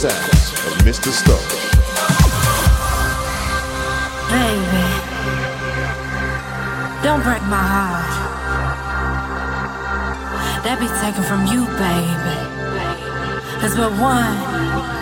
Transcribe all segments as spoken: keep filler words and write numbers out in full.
sounds of Mister Stone. Baby, don't break my heart. That be taken from you, baby. Cause we're one.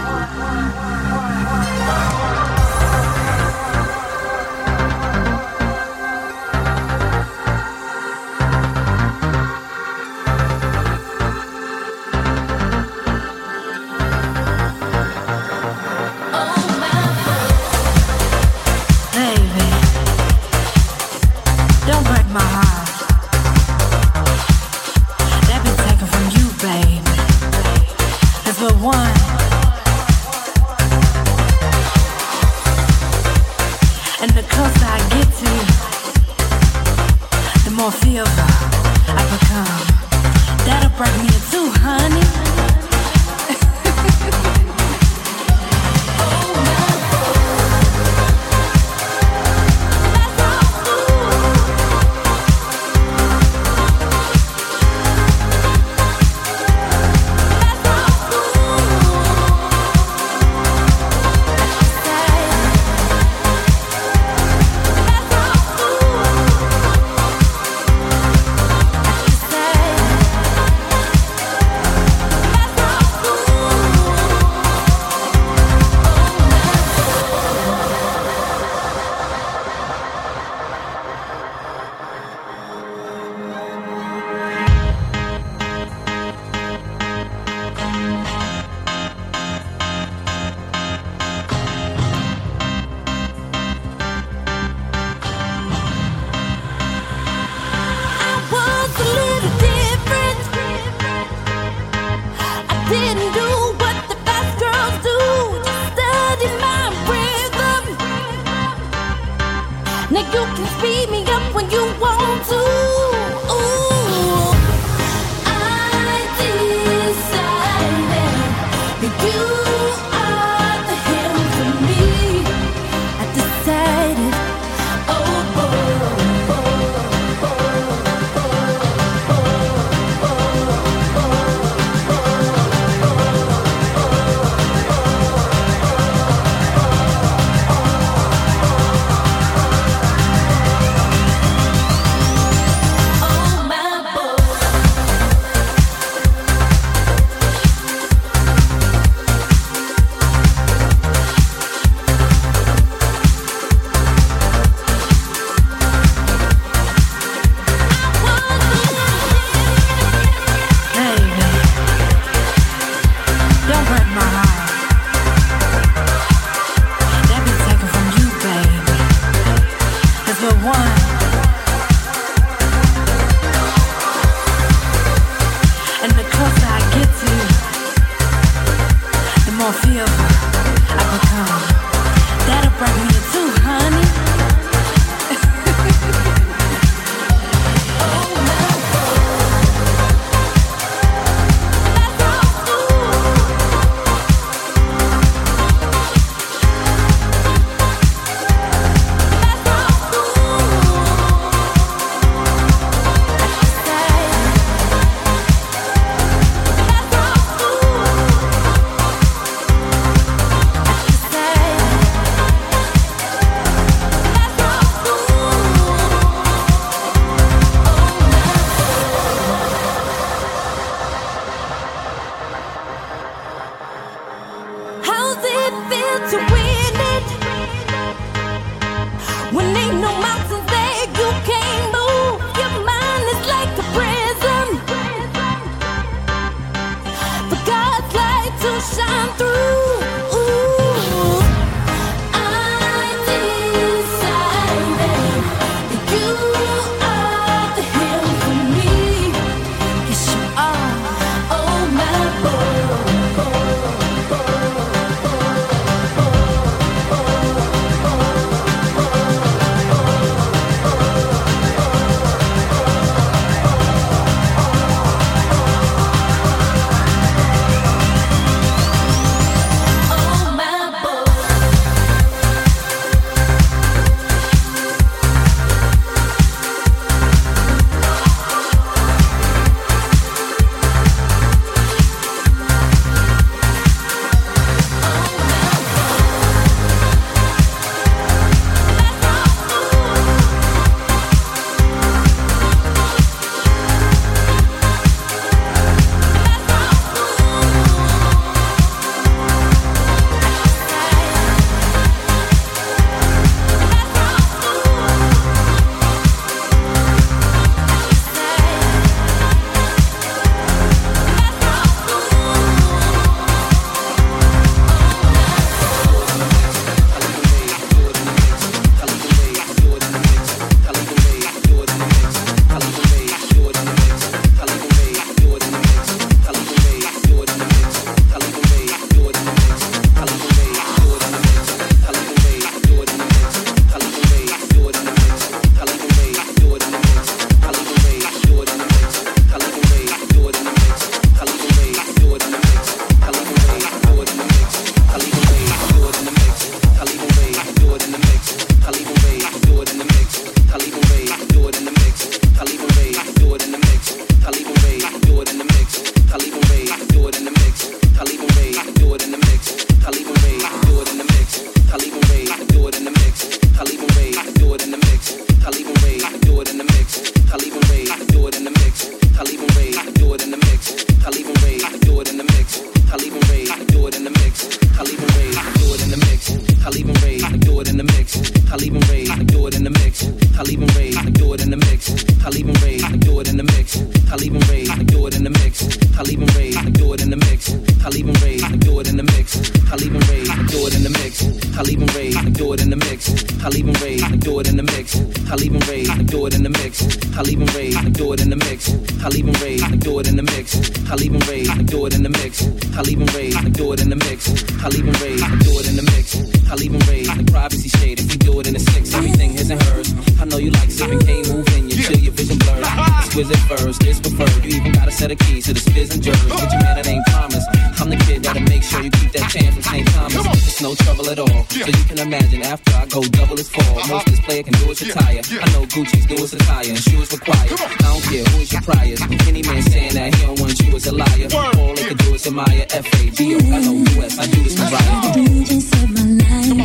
Oh my like do it in the mix. I'll even raise, like do it in the mix. I'll even raise, like do it in the mix. I'll even raise, like do it in the mix. I'll even raise, like do it in the mix. I'll even raise, like do it in the mix. I'll even raise, like do it in the mix. I'll even raise, like do it in the mix. I'll even raise, like do it in the mix. I'll even raise, like do it in the mix. I'll even raise, like do it in the mix. I'll even raise, like do it in the mix. I'll even raise, like do it in the mix. I'll even raise, like do it in the mix. I'll even raise, like do it in the mix. I'll even raise, like do it in the mix. I'll even raise, like privacy shade if we do it in the six. Everything his and hers. I know you like sipping, can't move in you till your vision blurred. Exquisite first, it's preferred. You even got a set of keys to the spiz and jurors. But your man, that ain't promised. I'm the kid that'll make sure you keep that chance from Saint Thomas. It's no trouble at all. So you can imagine after I go double as fall. Most this player can do is attire. I know Gucci's do is attire and shoes required. I don't care who is your priors. Any man saying that he don't want you is a liar. All they can do is admire. F A G O L O U S. I do this for Ryan. The D J saved my life.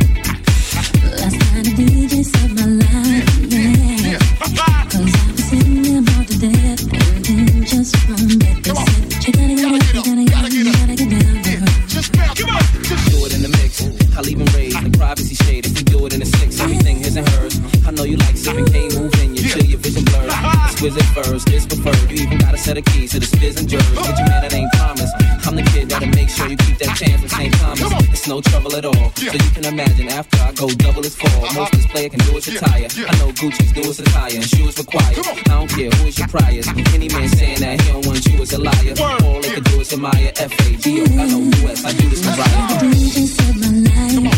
Last night the D J saved my life. Yeah. Cause I was sitting there about to death. And then just from back they said, you gotta get up, you gotta get up, you gotta get down, girl. Just bounce, come on. Just do it in the mix. I'll even raise the privacy shade if we do it in the six. Everything his and hers. I know you like sipping, can't move in you till your vision blurred. Exquisite first, it's preferred. You even got a set of keys to the spiz and jurors. But your man, that ain't promised. I'm the kid that'll make sure you keep that chance from Saint Thomas. It's no trouble at all. So you can imagine after I go double as fall. Most this player can do is attire. I know Gucci's do is attire and shoes required. I don't care who is your priors. Any man saying that he don't want you is a liar. All they can do is admire. F A G O L O U S. I do this for Ryan. The D J saved my life.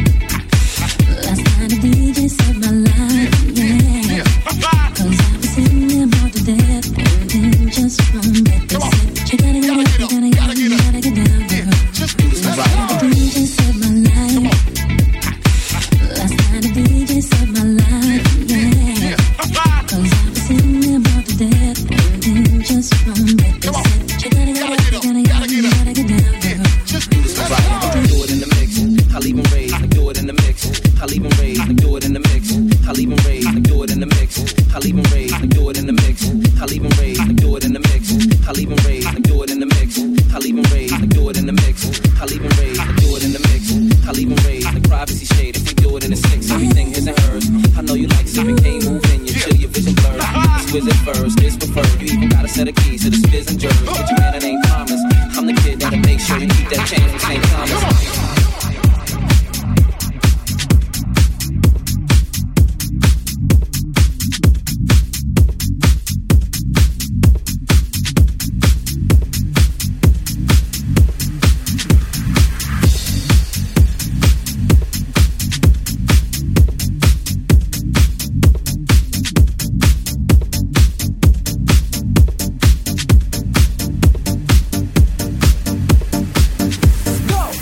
Last night the D J saved my life. Yeah. Cause I was sitting there about to death. And then just from back they said, you gotta get up, you gotta get up, you gotta get down, girl. Just do this for Ryan. The D J saved my life. Last night the D J saved my life. Yeah. Cause I was sitting there about to death. And then just from back they said, you gotta get up, you gotta get up, you gotta get down, girl. Just do this for Ryan. Do it in the mix. I'll even raise, like do it in the mix. I'll even raise, like do it in the mix. I'll even raise, like do it in the mix. I'll even raise, like do it in the mix. I'll even raise, like do it in the mix. I'll even raise, like do it in the mix. I'll even raise, like do it in the mix. I'll even raise, like do it in the mix. I'll even raise, like privacy shade if we do it in the six. Everything his and hers. I know you like sipping, can't move in you till your vision blurred. Exquisite first, it's preferred. You even got a set of keys to the spiz and jurors. But your man, that ain't promised. I'm the kid that'll make sure you keep that chance from Saint Thomas. Go!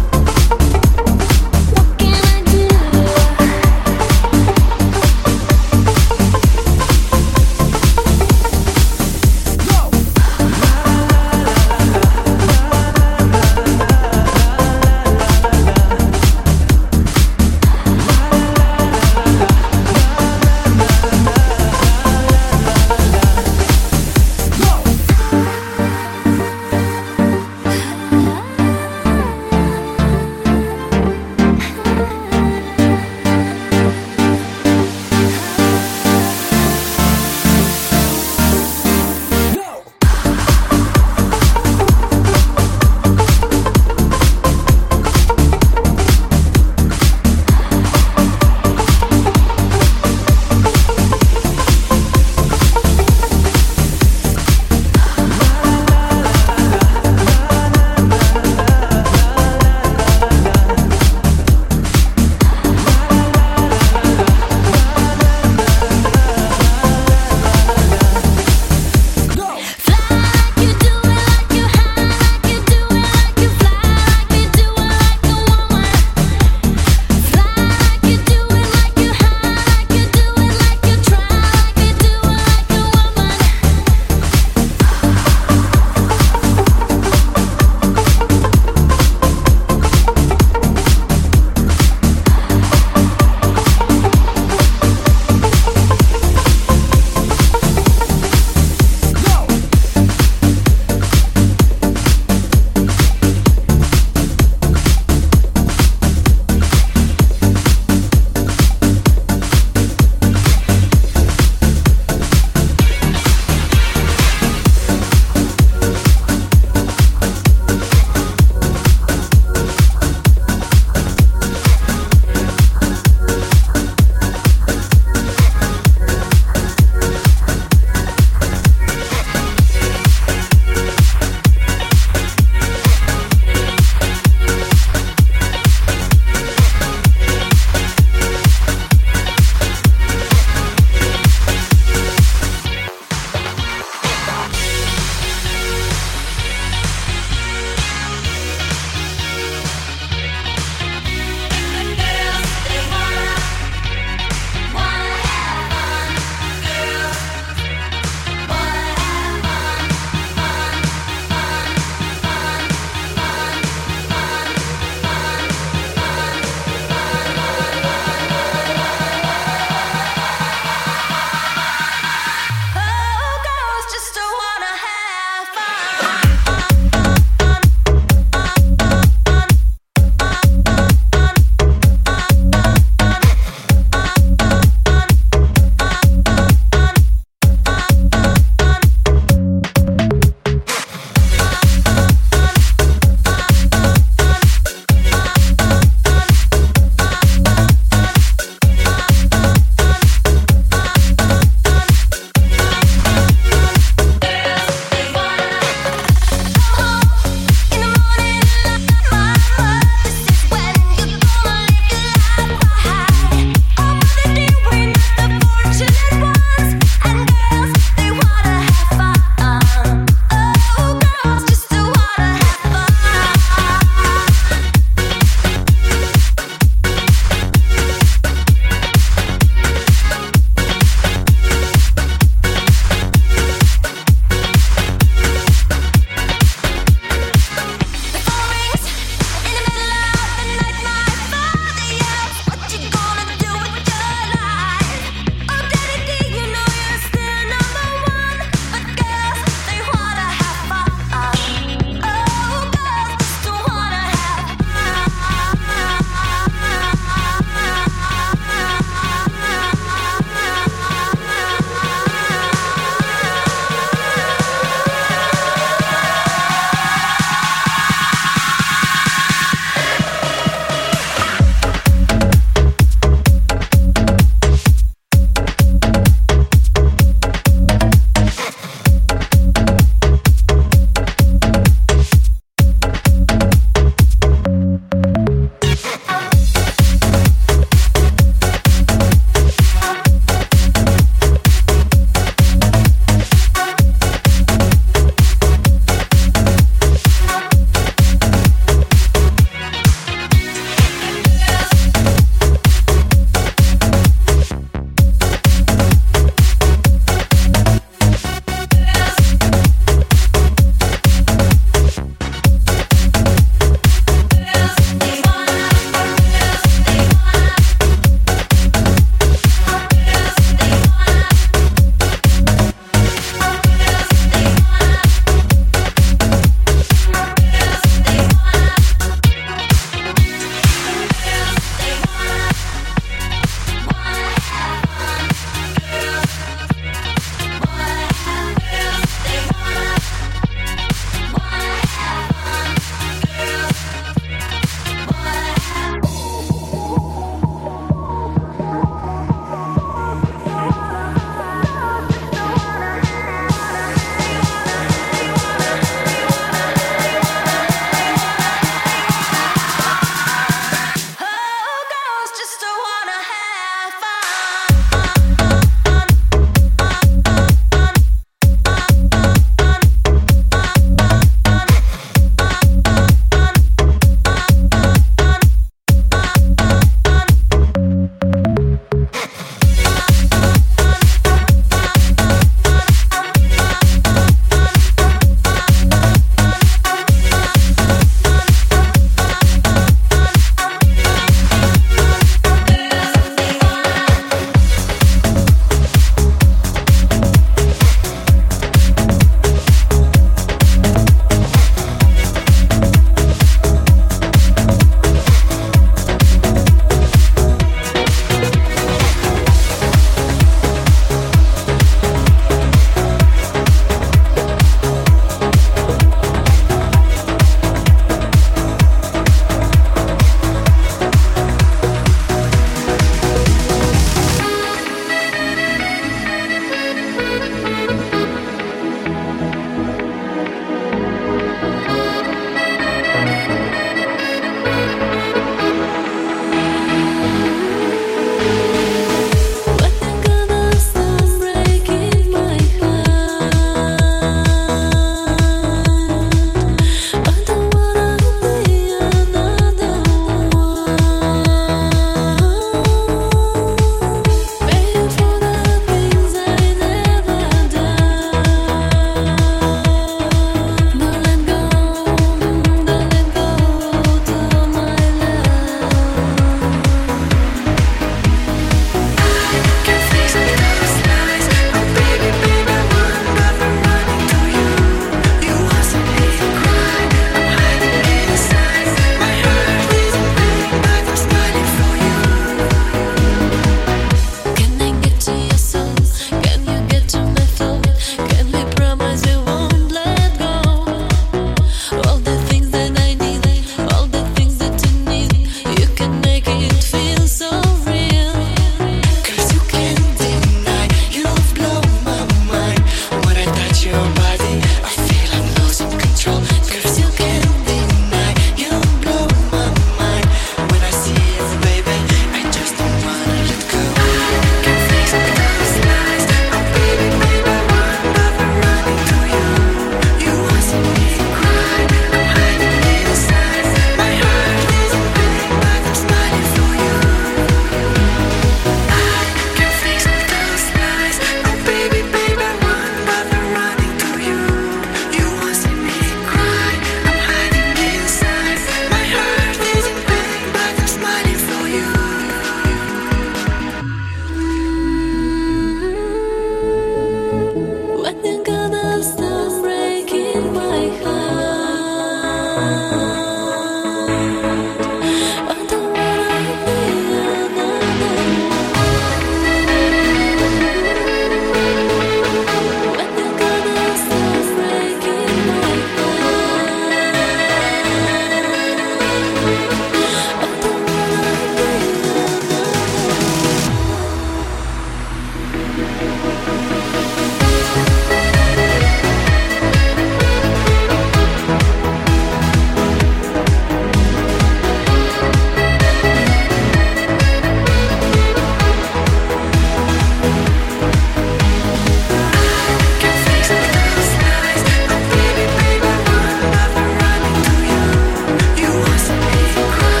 Cry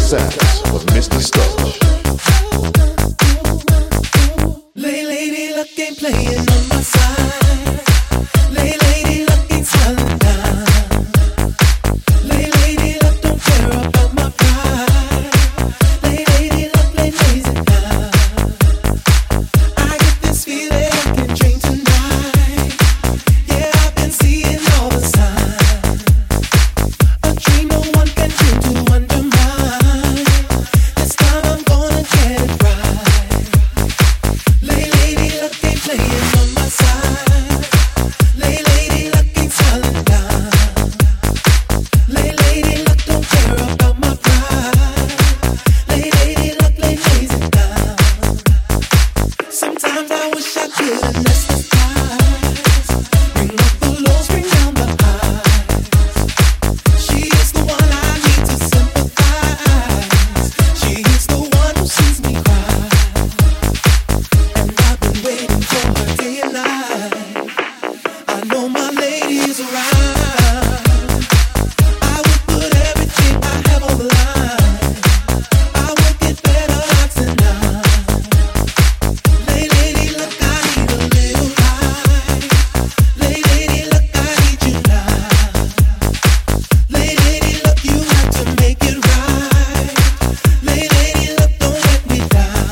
sax of Mister Starch. Lay lady luck ain't playing on my side. Lay lady luck ain't smiling down. Lay lady luck don't care about my pride. Lay lady luck lay lazy down. I get this feeling I can change tonight. Yeah, I've been seeing all the signs. A dream no one can dream to undermine. This time I'm gonna get it right. Lay lady luck ain't playing on my side. Lay lady luck ain't smiling down. Lay lady luck don't care about my pride. Lay lady luck lay lazy down. Sometimes I wish I could anesthetize. Bring up the lows, bring down the highs. She is the one I need to sympathize. She is the one who sees me cry. And I've been waiting for her day and night. I know my lady is around. I would put everything I have on the line. I will get better odds than none. Lay lady luck, I need a little ride. Lay lady luck, I need you now. Lay lady luck, you have to make it right. Lay lady luck, don't let me down.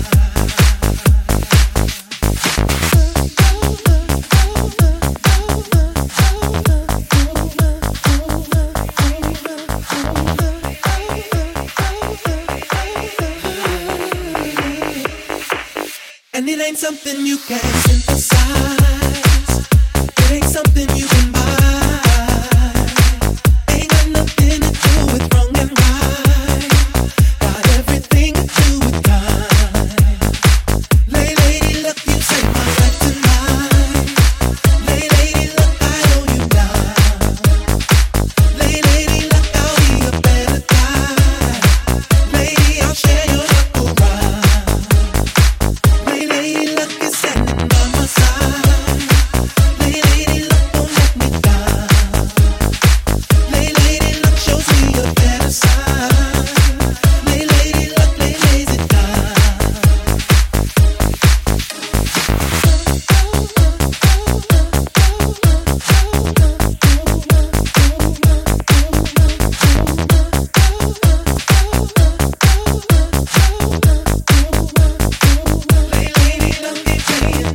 And it ain't something you can synthesize. It ain't something you can buy. Ain't got nothing to do with wrong and right. Got everything to do with time. Lay lady luck, you saved my life tonight. Lay lady luck, I owe you now. Lay lady luck, I'll be a better guy. Lady, I'll share your luck around. Lay lady luck is standing by my side. Lay lady luck don't let me down. Lay lady luck shows me a better side. Lay lady luck lay lazy down. Lay lady luck ain't playing.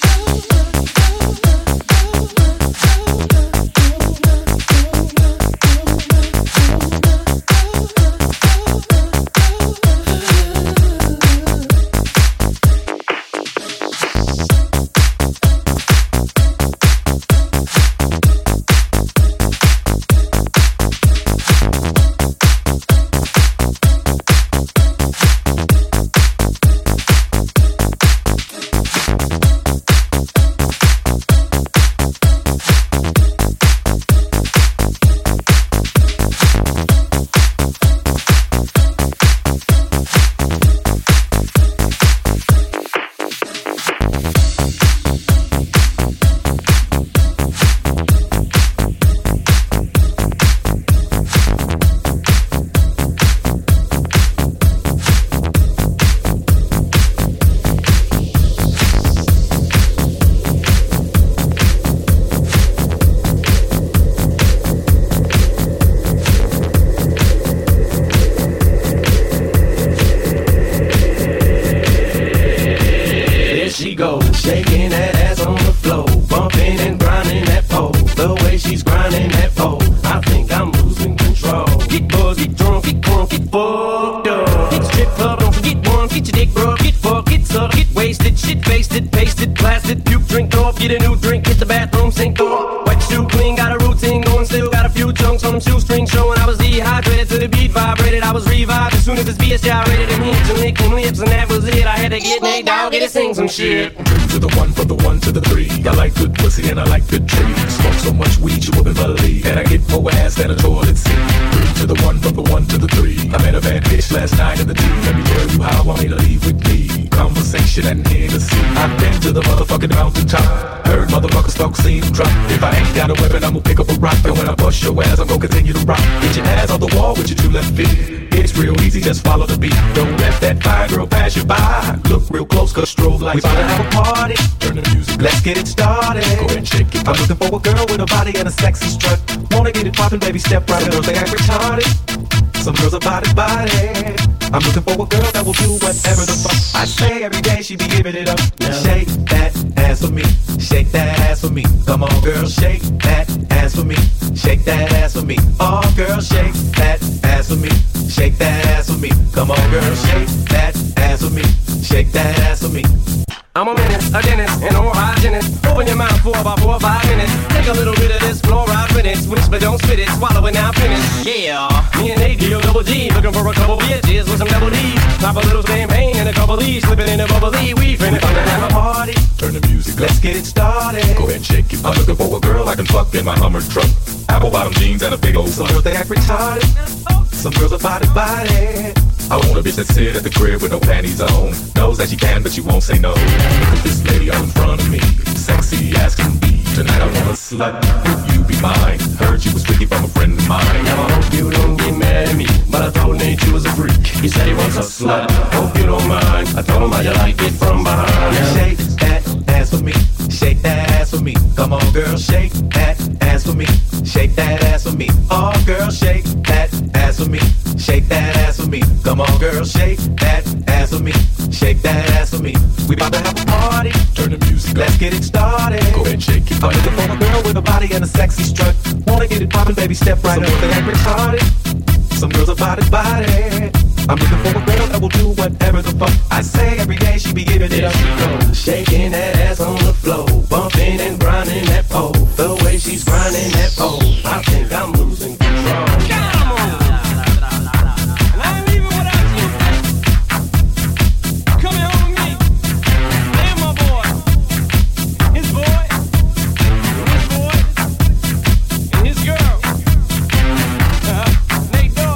There she goes, shaking that ass on the floor, bumping and grinding that pole. The way she's grinding that pole, I think I'm losing control. Get buzzed, get drunk, get crunk, get fucked up. Get strip club, don't forget one, get your dick rubbed, get fucked, get sucked, get wasted, shit faced it, pasted, blasted, puke, drink off, get a new drink, hit the bathroom, sink off. Wet shoe clean, got a routine going, still got a few chunks on them shoestrings showing. I was dehydrated till the beat vibrated, I was revived as soon as this V S gyrated and hit some licking lips, and that was it. I had to get Nate down, get to sing some shit. To the one, from the one to the three. I like good pussy and I like good trees. Smoke so much weed you wouldn't believe. And I get more ass than a toilet seat. To the one, from the one to the three. I met a bad bitch last night in the D. Let me tell you how I want me to leave with me. Conversation and Hennessy. I've been to the motherfucking mountaintop. Heard motherfuckers talk, seen them drop. If I ain't got a weapon, I'm gonna pick up a rock. And when I bust your ass, I'm gonna continue to rock. Get your ass on the wall with your two left feet. It's real easy, just follow the beat. Don't let that fine girl pass you by. Look real close, cause strobe lights. We about to have a party. Turn the music. Let's get it started. Go ahead and shake it. I'm looking for a girl with a body and a sexy strut. Wanna get it poppin', baby, step right. Some girls, they act retarded. Some girls are body, body. I'm looking for a girl that will do whatever the fuck I say. Every day she be giving it up. Yeah. Shake that ass for me. Shake that ass for me. Come on, girl, shake that ass for me. Shake that ass for me. Oh, girl, shake that ass for me. Shake that ass for me. Come on, girl, shake that ass for me. Shake that ass for me. I'm a menace, a dentist, and a hygienist. Open your mouth for about four or five minutes. Take a little bit of this fluoride rinse. Whisper, don't spit it, swallow it, now finish. Yeah, me and A D O double G, looking for a couple bitches with some double D's. Pop a little champagne and a couple E's, slipping in a bubbly. We finna come to have a party. Turn the music up. Let's get it started. Go ahead and shake it. I'm looking for a girl I can fuck in my Hummer truck. Apple bottom jeans and a big old Some girls, they act retarded. Some girls are body, body. I want a bitch that sit at the crib with no panties on. Knows that she can, but she won't say no. Look at this lady all in front of me, sexy as can be. Tonight I want a slut, if you be mine. Heard you was tricky from a friend of mine. Now I hope you don't get mad at me, but I told Nate you was a freak. He said he wants a slut, hope you don't mind. I told him how you like it from behind. Shake that ass for me, shake that ass for me. Come on, girl, shake that ass for me, shake that ass for me. Oh, girl, shake that ass for me, shake that ass for me. Come on, girl, shake that ass for me, shake that ass for me. We about to have a party. Turn the music up. Let's get it started. Go ahead and shake it. I'm looking for a girl with a body and a sexy strut. Wanna get it poppin', baby, step right up. Some girls, they act retarded. Some girls are body, body. I'm looking for a girl that will do whatever the fuck I say. Every day she be giving it up. She goes, shaking that ass on the floor, bumping and grinding that pole. The way she's grinding that pole, I think I'm losing control. Come on. And I ain't leaving without you. Come here home with me. And my boy. His boy. His boy. And his girl. Uh, Nate Dogg.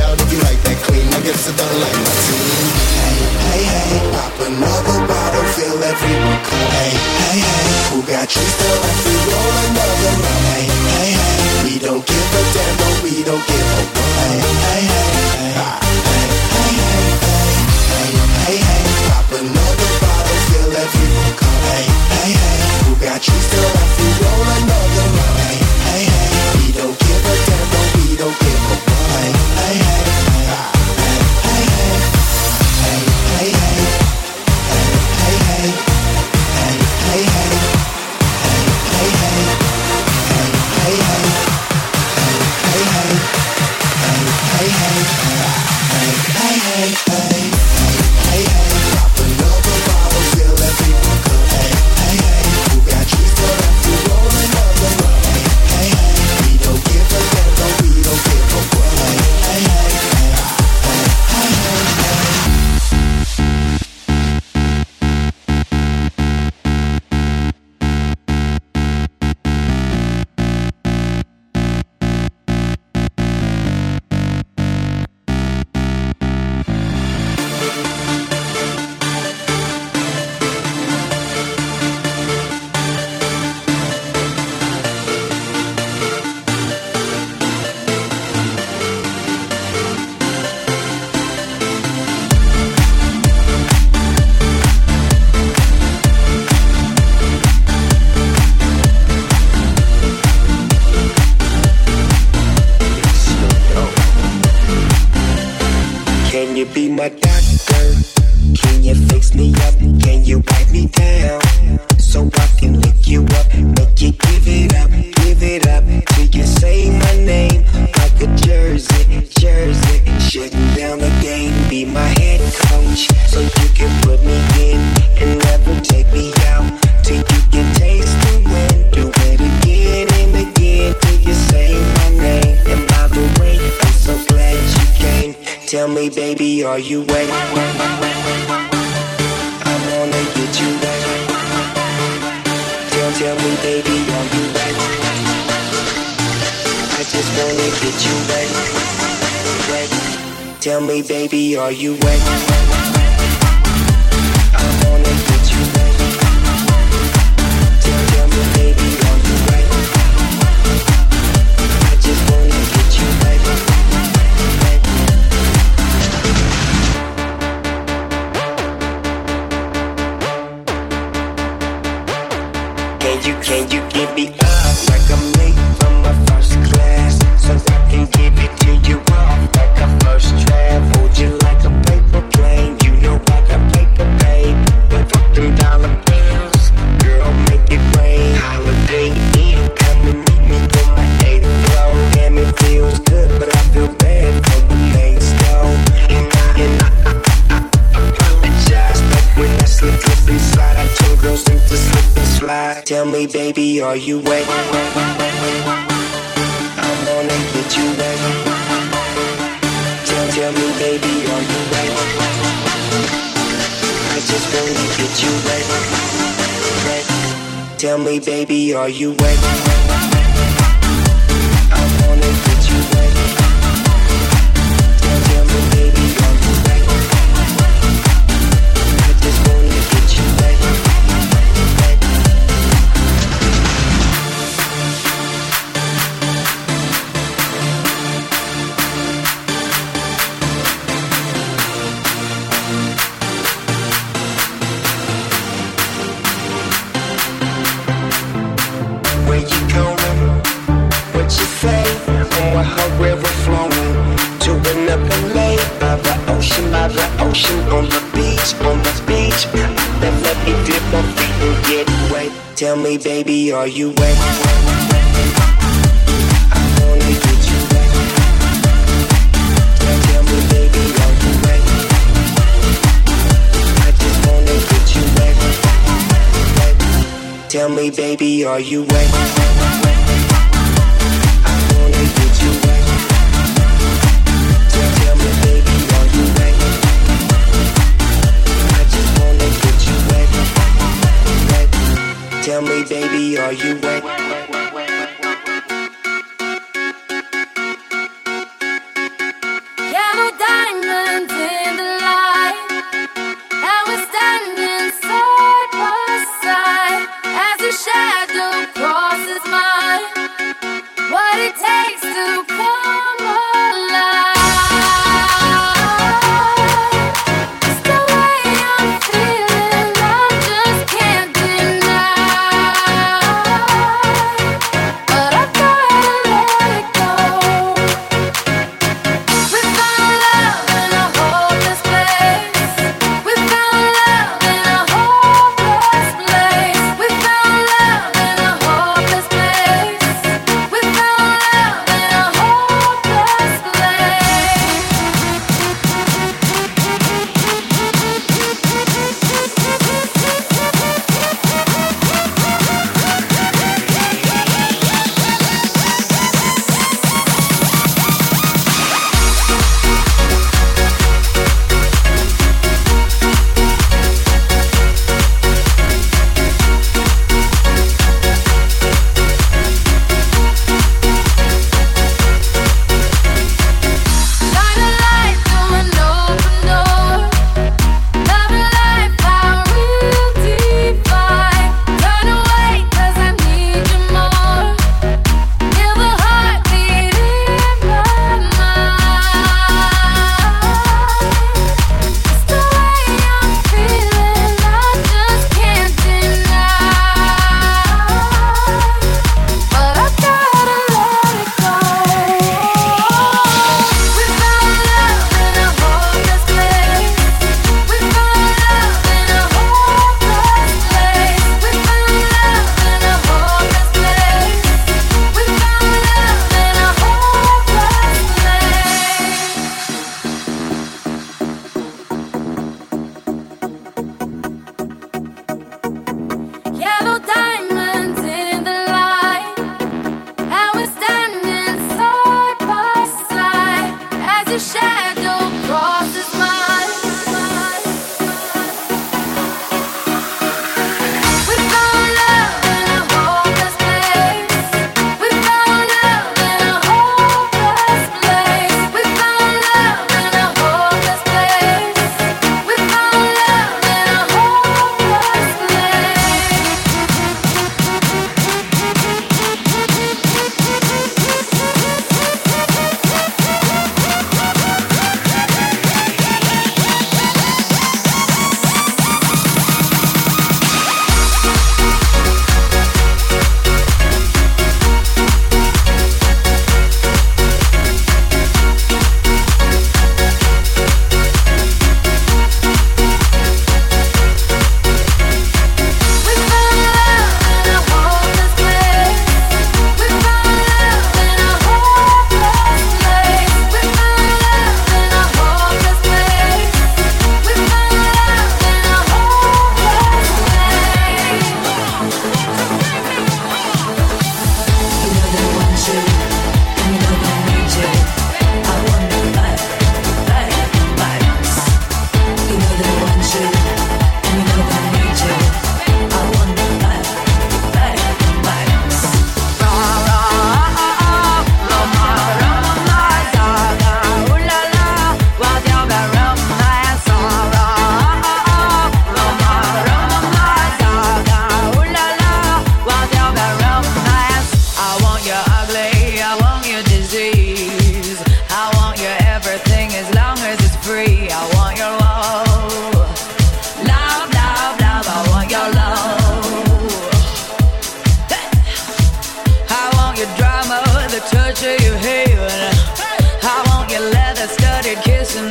Hey, hey, pop another bottle, feel feel everyone come. Hey, hey, hey, who got trees to life? We roll another round. Hey, hey, hey, we don't give a damn, no, we don't give a fuck. Hey, hey, hey, hey, hey, hey, hey, hey, hey, hey, pop another bottle, feel everyone come. Hey, hey, hey, who got trees to life? We roll another round. Hey, hey, hey, we don't give a damn, no, we don't give a fuck. Hey, hey, hey, hey, hey, hey, hey, hey, hey, hey, hey, hey, hey, hey. Tell me, baby, are you wet? I wanna get you wet. Tell, tell me, baby, are you wet? I just wanna get you wet, wet. Tell me, baby, are you wet? I wanna get you wet. Tell, tell me, baby, are you wet? I just wanna get you wet, wet. You, can you give me up like I'm late from my first class, so I can give it to you off like a first draft. Hold you like a paper plane, you know I got paper, babe. But fuck them dollar bills, girl, make it rain. Holiday Inn, come and meet me on my eighth floor. Damn, it feels good, but I feel bad for the next door. And I, and I, I, I, I apologize, but when I slip, slip inside, I turn girls into slip and slide. Tell me, baby, are you wet? I wanna get you wet. Tell, tell me, baby, are you wet? I just wanna get you wet, wet. Tell me, baby, are you wet? I wanna get you wet. Tell, tell me, baby, are you wet? I just wanna get you wet, wet. On the beach, on the beach, then let me dip my feet and get wet. Tell me, baby, are you wet? I wanna get you wet. Tell, tell me, baby, are you wet? I just wanna get you wet, wet. Tell me, baby, are you wet? I wanna get you wet. Tell, tell me, baby, are you wet? Tell me, baby, are you wet? Yellow diamonds in the light, and we're standing side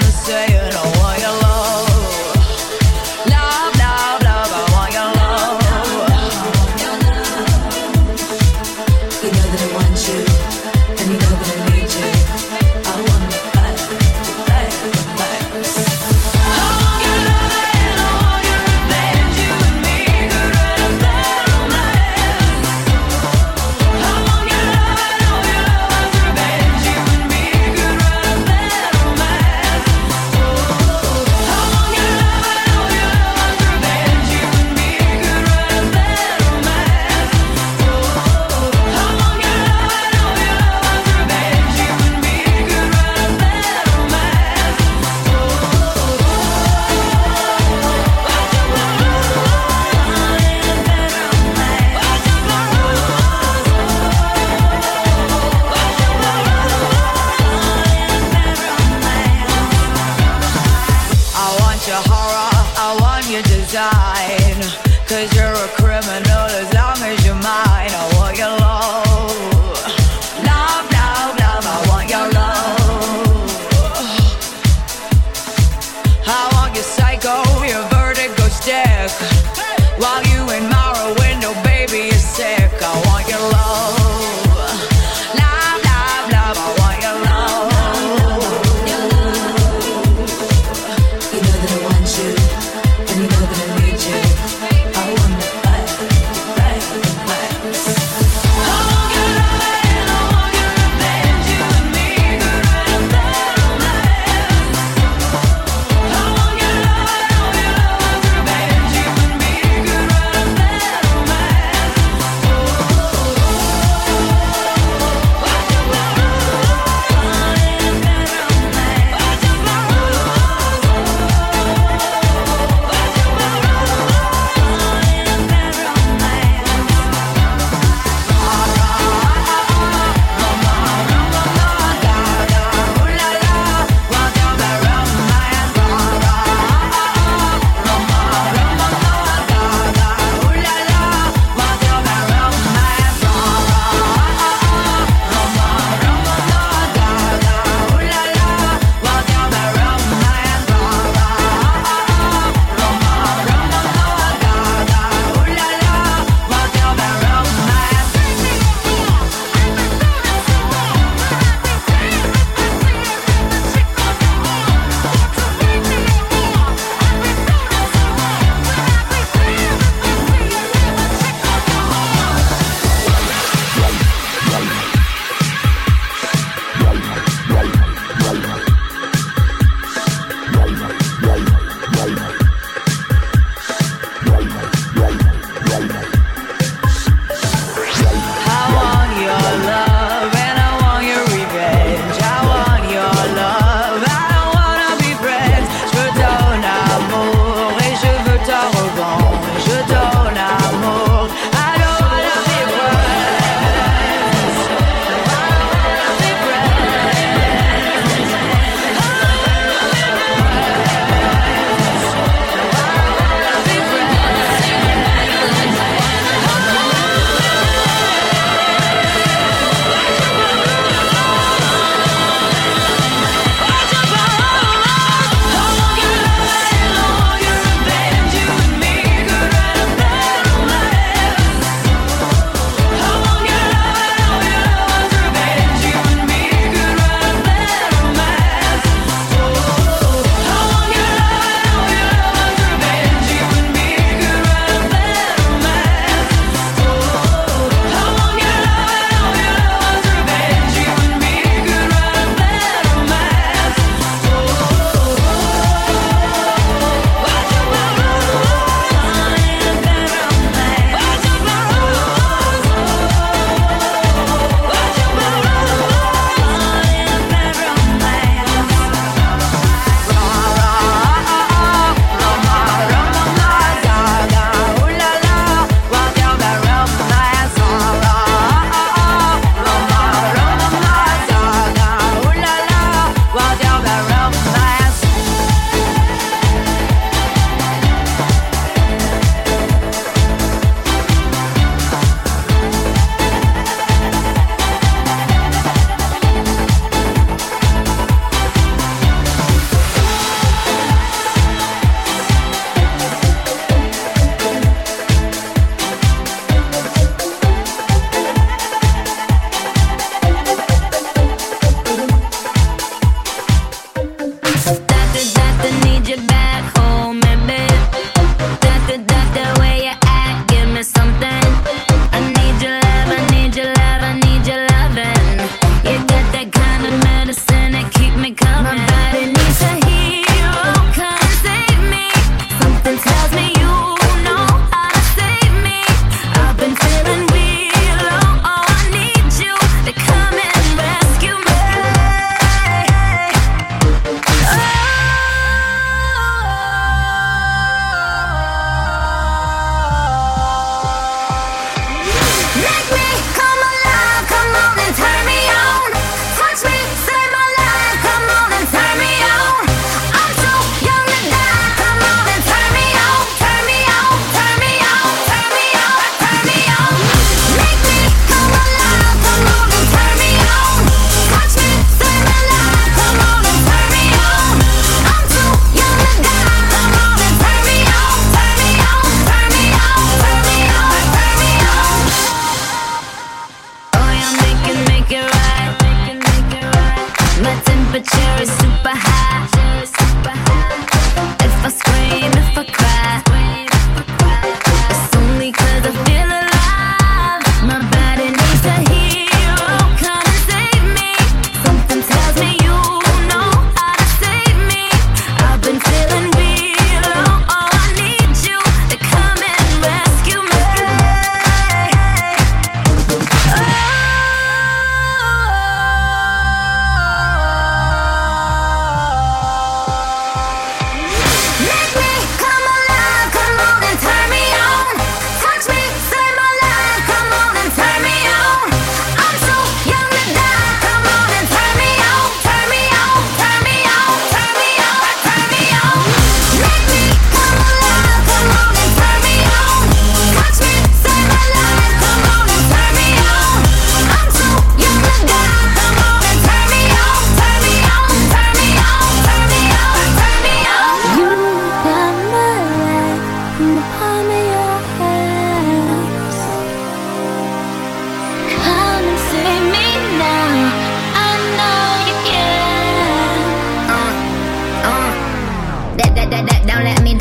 Revenge you and me.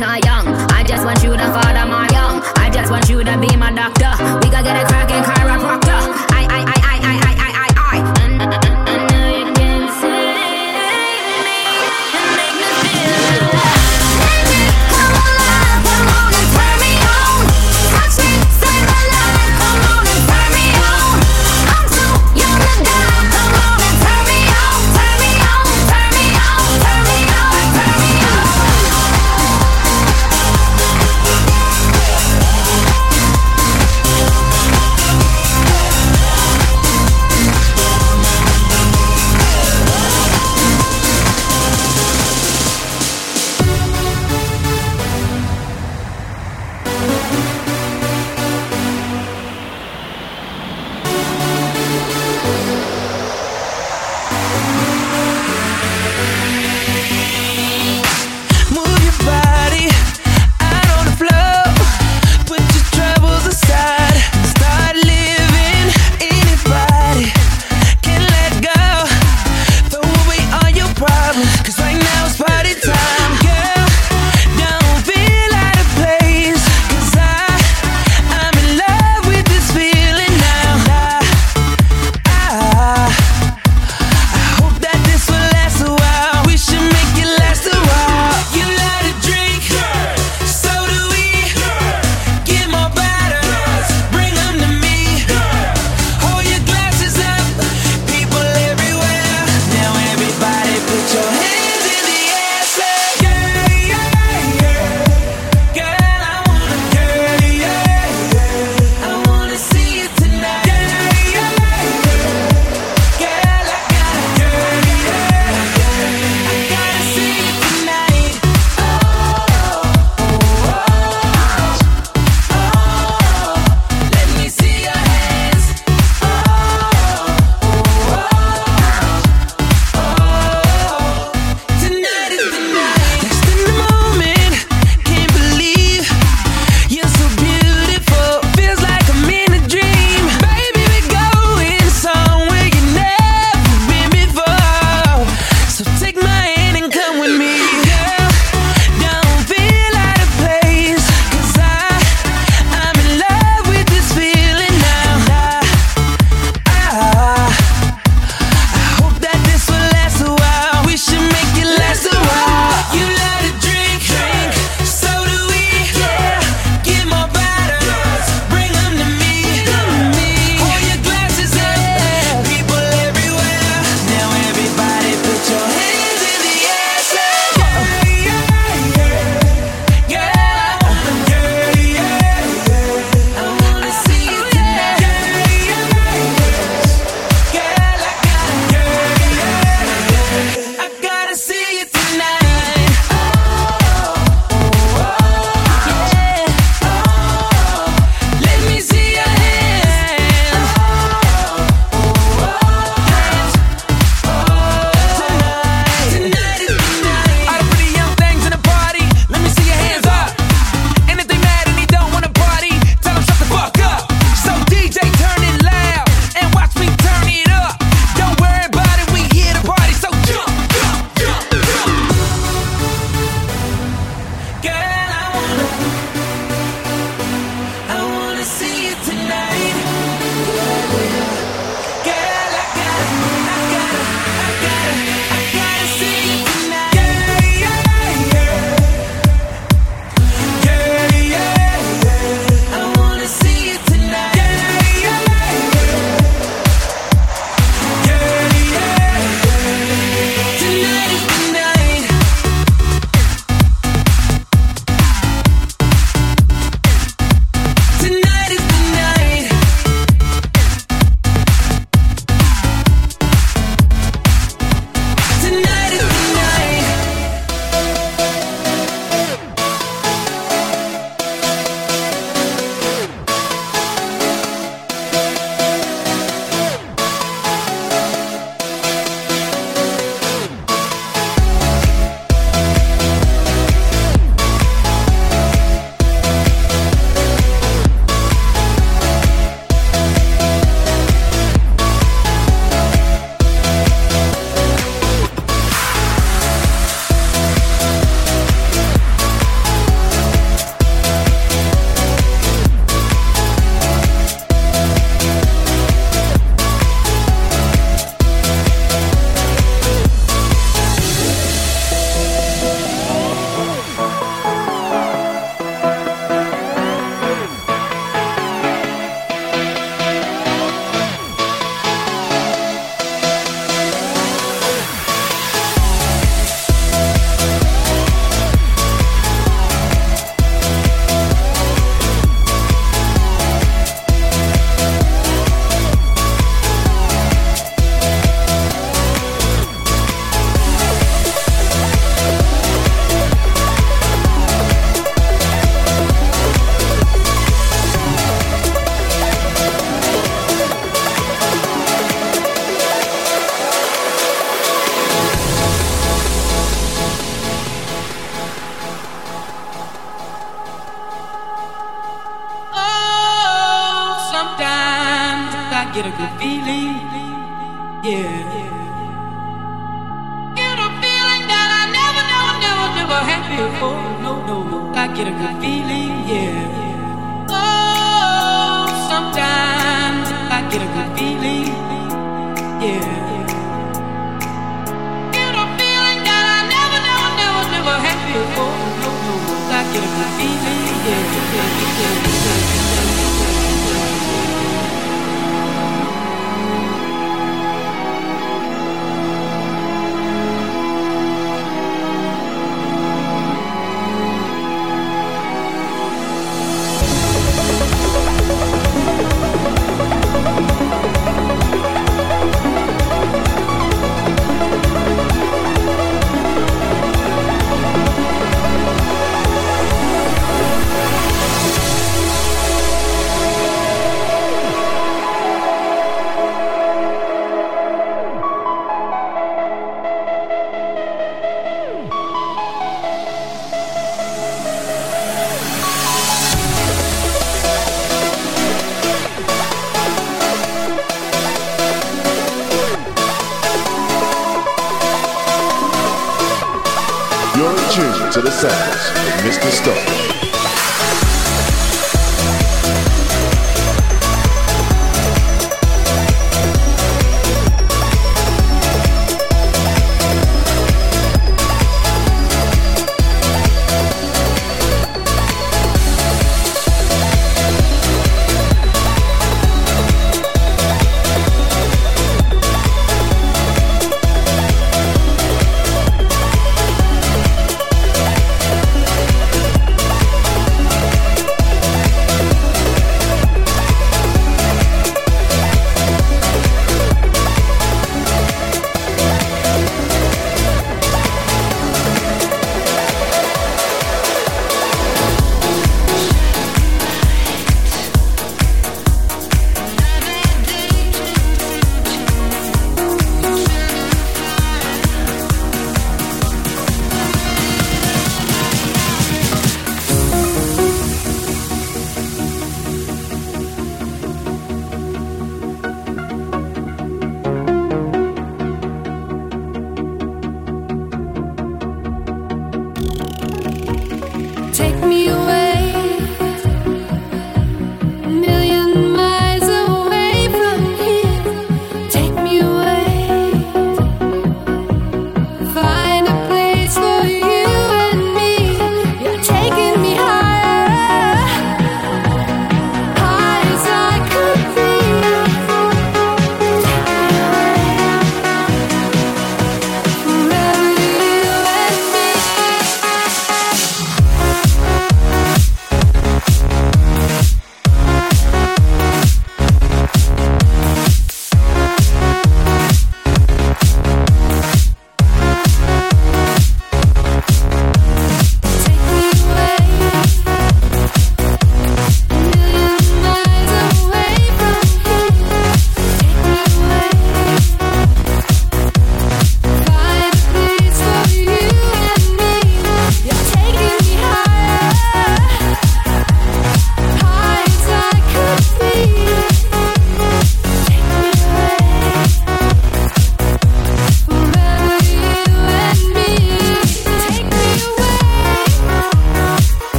or young. I just want you to father my young. I just want you to be my doctor. We gotta get a cracking chiropractor. I, I, I, I, I, I, I, I, I. And, and, I know you can save me and make me feel alive. Make me come alive, come on and turn me on. Touch me, save my life, come on and turn me on. I'm too young to die, come on and turn me on, turn me on, turn me on, turn me on, turn me on. get a good feeling, yeah. Get a feeling that I never, never, never, never had before. No, no, no, I get a good feeling, yeah. Oh, sometimes I get a good feeling, yeah. Get a feeling that I never, never, never, never had before. No, no, no, I get a good feeling, yeah, yeah, yeah, yeah. To the sounds of Mister Starch.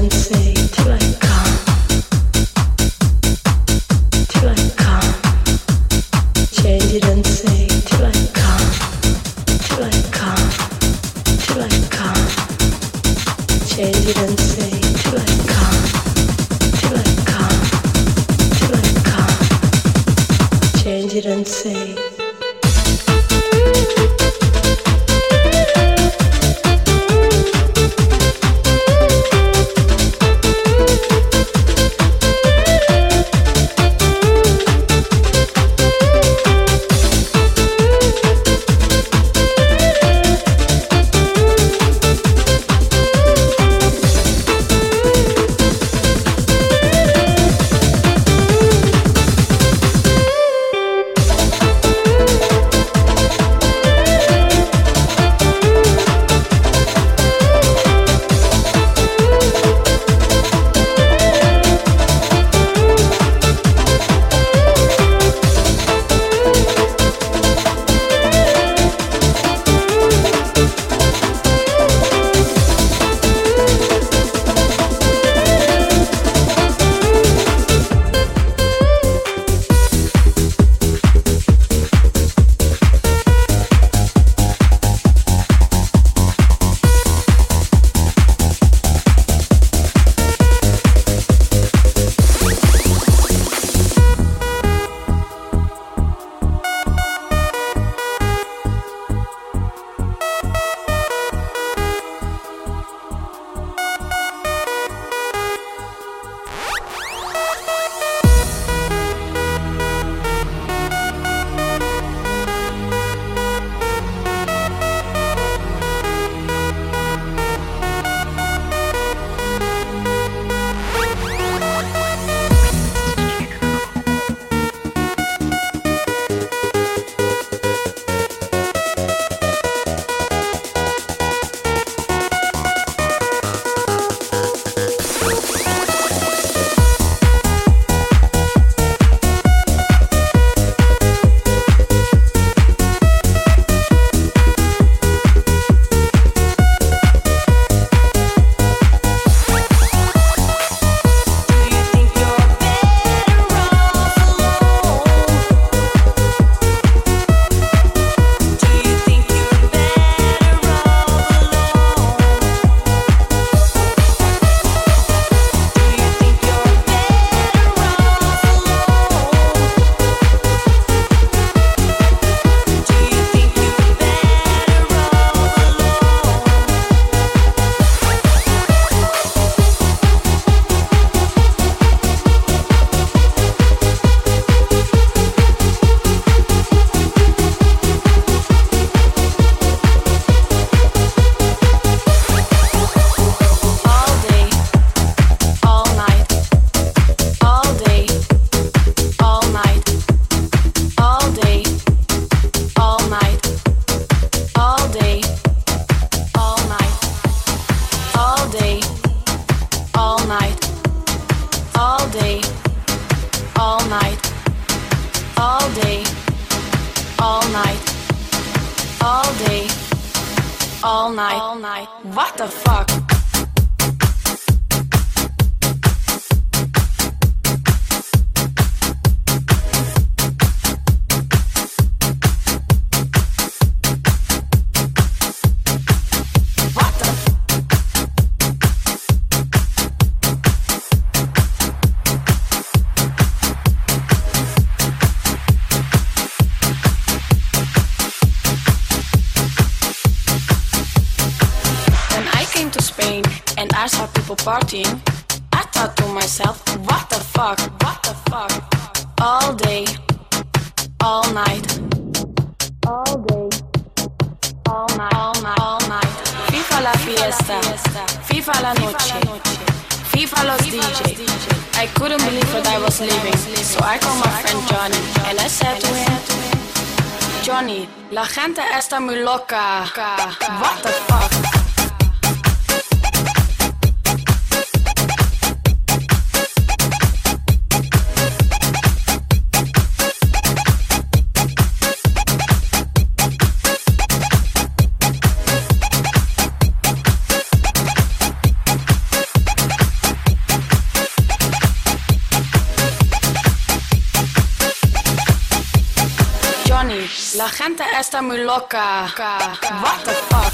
all night. All night. What the fuck? And I saw people partying. I thought to myself, what the fuck, what the fuck? All day, all night, all day, all night, all night, all night. FIFA la fiesta, FIFA la noche, FIFA los D J. I couldn't believe what I was living, so I called my friend Johnny and I said to him, Johnny, la gente está muy loca. What the fuck? la gente está muy loca. What the fuck?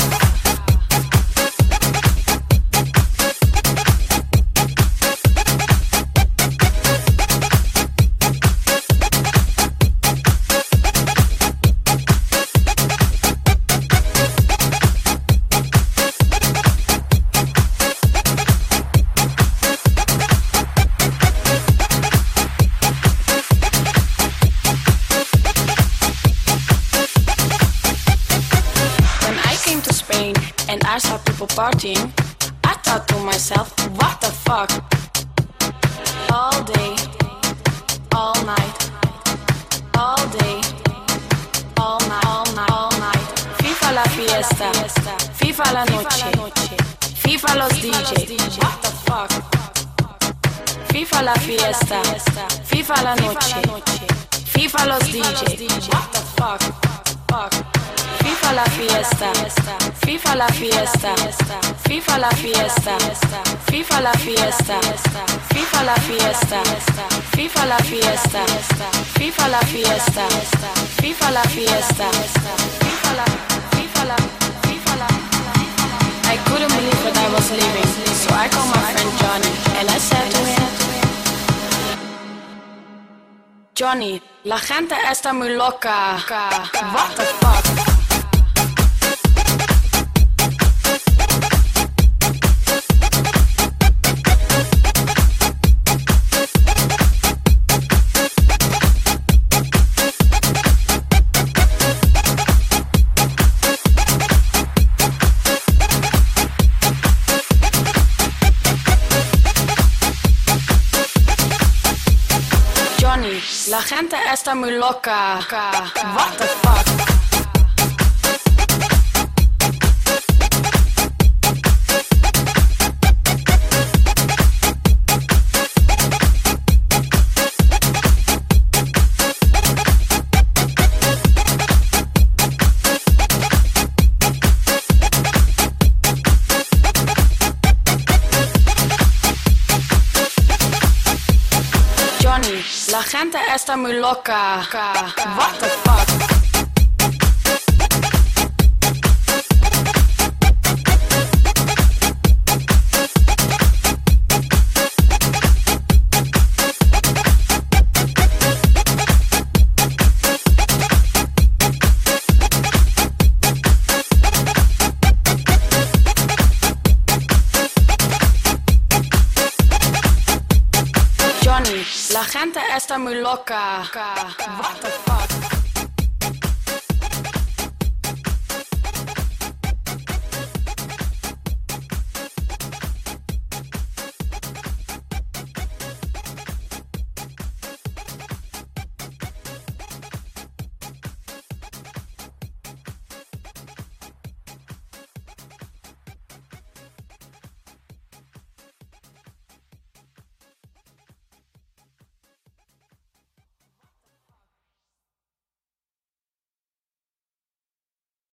I saw people partying. I thought to myself, what the fuck? All day, all night, all day, all night, all night, all night. FIFA la fiesta, FIFA la noche, FIFA los D J. What the fuck? FIFA la fiesta, FIFA la noche, FIFA los D J. What the fuck? Fuck. FIFA la fiesta, FIFA la fiesta, FIFA la fiesta, FIFA la fiesta, FIFA la fiesta, FIFA la fiesta, FIFA la fiesta, FIFA la fiesta, FIFA la, FIFA la, FIFA la. I couldn't believe what I was leaving, so I called my friend Johnny and I said to him, Johnny, la gente está muy loca. What the fuck? La gente está muy loca. What the fuck? La gente está muy loca. What the fuck? La gente está muy loca. What the fuck?